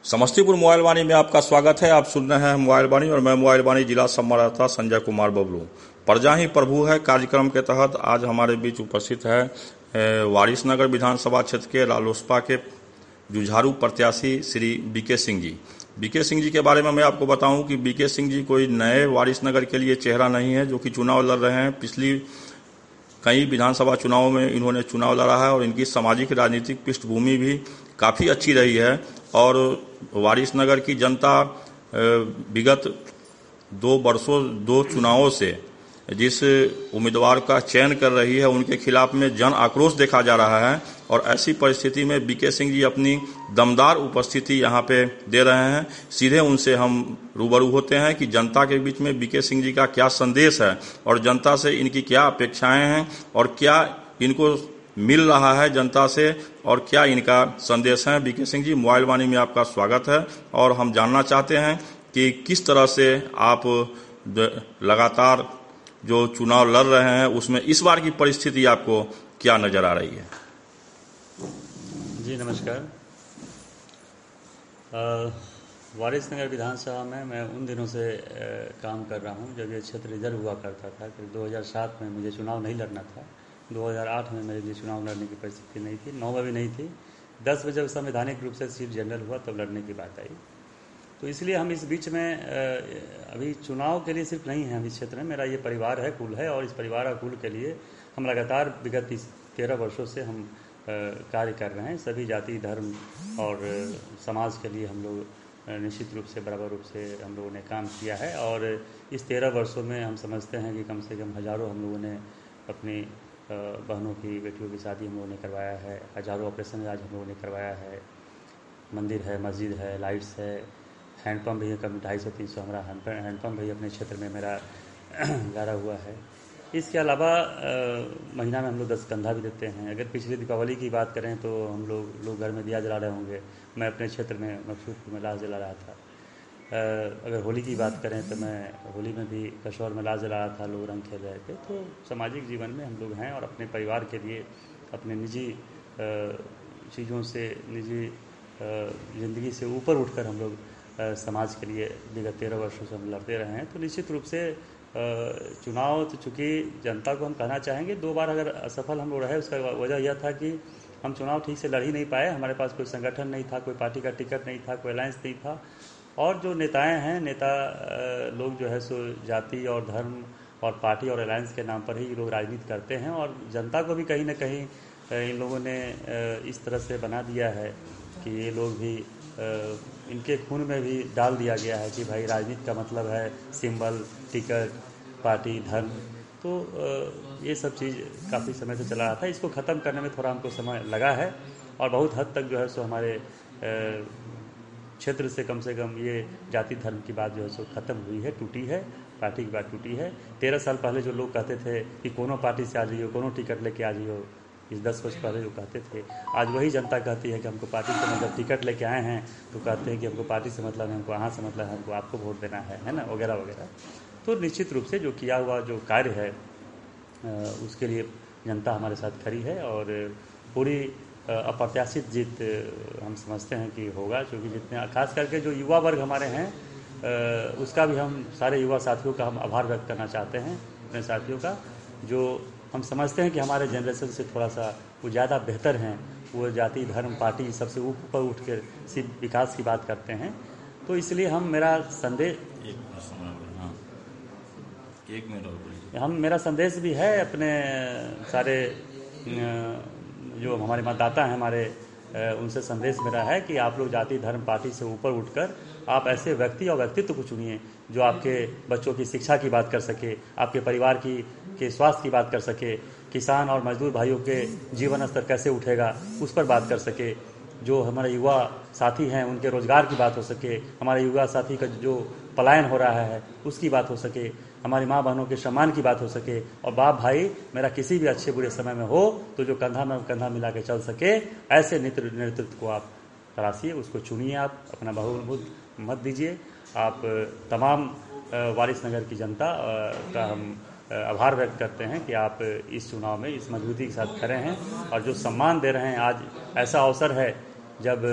Samastipur mobile Vani में आपका स्वागत है। आप सुन रहे हैं मोबाइल वाणी और मैं मोबाइल वाणी जिला संवाददाता संजय कुमार बबलू। प्रजा ही प्रभु है कार्यक्रम के तहत आज हमारे बीच उपस्थित है वारिसनगर विधानसभा क्षेत्र के रालोसपा के जुझारू प्रत्याशी श्री बीके सिंह जी। बीके सिंह जी के बारे में मैं आपको बताऊं कि बीके सिंह जी कोई नए वारिसनगर के लिए चेहरा नहीं है जो कि चुनाव लड़ रहे हैं। पिछली कई विधानसभा चुनावों में इन्होंने चुनाव लड़ा है और इनकी सामाजिक राजनीतिक पृष्ठभूमि भी काफ़ी अच्छी रही है और वारिसनगर की जनता विगत 2 चुनावों से जिस उम्मीदवार का चयन कर रही है उनके खिलाफ में जन आक्रोश देखा जा रहा है और ऐसी परिस्थिति में बीके सिंह जी अपनी दमदार उपस्थिति यहाँ पे दे रहे हैं। सीधे उनसे हम रूबरू होते हैं कि जनता के बीच में बीके सिंह जी का क्या संदेश है और जनता से इनकी क्या अपेक्षाएं हैं और क्या इनको मिल रहा है जनता से और क्या इनका संदेश है। बीके सिंह जी, मोबाइल वाणी में आपका स्वागत है और हम जानना चाहते हैं कि किस तरह से आप लगातार जो चुनाव लड़ रहे हैं उसमें इस बार की परिस्थिति आपको क्या नजर आ रही है। जी नमस्कार। वारिसनगर विधानसभा में मैं उन दिनों से काम कर रहा हूं जब ये क्षेत्र रिजर्व हुआ करता था। फिर 2007 में मुझे चुनाव नहीं लड़ना था। 2008 में मेरे लिए चुनाव लड़ने की परिस्थिति नहीं थी, 9 में भी नहीं थी। 10 में जब संवैधानिक रूप से सीट जनरल हुआ तब लड़ने की बात आई। तो इसलिए हम इस बीच में अभी चुनाव के लिए सिर्फ नहीं है हम इस क्षेत्र में। मेरा ये परिवार है, कुल है और इस परिवार और कुल के लिए हम लगातार विगत 13 वर्षों से हम कार्य कर रहे हैं। सभी जाति धर्म और समाज के लिए हम लोग निश्चित रूप से बराबर रूप से हम लोगों ने काम किया है और इस 13 वर्षों में हम समझते हैं कि कम से कम हज़ारों हम लोगों ने अपनी बहनों की बेटियों की शादी हम लोगों ने करवाया है। हज़ारों ऑपरेशन आज हम लोगों ने करवाया है। मंदिर है, मस्जिद है, लाइट्स है, हैंडपम्प भी है, कम 250-300 हमारा हैंडपम्प भी अपने क्षेत्र में मेरा गाड़ा हुआ है। इसके अलावा महीना में हम लोग 10 कंधा भी देते हैं। अगर पिछली दीपावली की बात करें तो हम लोग घर में दिया जला रहे होंगे। मैं अपने क्षेत्र में मकसूदपुर में लाश जला रहा था। अगर होली की बात करें तो मैं होली में भी कसौर में लाश जला रहा था, लोग रंग खेल रहे थे। तो सामाजिक जीवन में हम लोग हैं और अपने परिवार के लिए अपने निजी चीज़ों से, निजी ज़िंदगी से ऊपर उठकर हम लोग समाज के लिए विगत 13 वर्षों से हम लड़ते रहे हैं। तो निश्चित रूप से चुनाव तो चूँकि जनता को हम कहना चाहेंगे 2 बार अगर असफल हम लोग रहे, उसका वजह यह था कि हम चुनाव ठीक से लड़ ही नहीं पाए। हमारे पास कोई संगठन नहीं था, कोई पार्टी का टिकट नहीं था, कोई अलायंस नहीं था और जो नेताएं हैं, नेता लोग जो है सो जाति और धर्म और पार्टी और अलायंस के नाम पर ही लोग राजनीति करते हैं और जनता को भी कहीं ना कहीं इन लोगों ने इस तरह से बना दिया है कि ये लोग भी इनके खून में भी डाल दिया गया है कि भाई राजनीति का मतलब है सिंबल, टिकट, पार्टी, धर्म। तो ये सब चीज़ काफ़ी समय से चला रहा था। इसको ख़त्म करने में थोड़ा हमको समय लगा है और बहुत हद तक जो है सो हमारे क्षेत्र से कम ये जाति धर्म की बात जो है सो ख़त्म हुई है, टूटी है। पार्टी की बात टूटी है। 13 साल पहले जो लोग कहते थे कि कोनो पार्टी से आ जाइयो, कोनो टिकट लेके आ जाइयो, इस 10 वर्ष पहले जो कहते थे, आज वही जनता कहती है कि हमको पार्टी से मतलब टिकट लेके आए हैं तो कहते हैं कि हमको पार्टी से मतलब है, हमको यहाँ से मतलब है, हमको आपको वोट देना है ना, वगैरह वगैरह। तो निश्चित रूप से जो किया हुआ जो कार्य है उसके लिए जनता हमारे साथ खड़ी है और पूरी अप्रत्याशित जीत हम समझते हैं कि होगा। क्योंकि जितने खास करके जो युवा वर्ग हमारे हैं उसका भी हम सारे युवा साथियों का हम आभार व्यक्त करना चाहते हैं, अपने साथियों का जो हम समझते हैं कि हमारे जनरेशन से थोड़ा सा वो ज़्यादा बेहतर हैं। वो जाति धर्म पार्टी सबसे ऊपर उठ कर सिर्फ विकास की बात करते हैं। तो इसलिए मेरा संदेश भी है अपने सारे जो हमारे मतदाता हैं हमारे, उनसे संदेश मेरा है कि आप लोग जाति धर्म पार्टी से ऊपर उठकर आप ऐसे व्यक्ति और व्यक्तित्व को चुनिए जो आपके बच्चों की शिक्षा की बात कर सके, आपके परिवार के स्वास्थ्य की बात कर सके, किसान और मजदूर भाइयों के जीवन स्तर कैसे उठेगा उस पर बात कर सके, जो हमारे युवा साथी हैं उनके रोजगार की बात हो सके, हमारे युवा साथी का जो पलायन हो रहा है उसकी बात हो सके, हमारी माँ बहनों के सम्मान की बात हो सके और बाप भाई मेरा किसी भी अच्छे बुरे समय में हो तो जो कंधा में कंधा मिला के चल सके, ऐसे नेतृत्व को आप तराशिए, उसको चुनिए। आप अपना बहुमूल्य मत दीजिए। आप तमाम वारिसनगर की जनता का हम आभार व्यक्त करते हैं कि आप इस चुनाव में इस मजबूती के साथ खड़े हैं और जो सम्मान दे रहे हैं। आज ऐसा अवसर है जब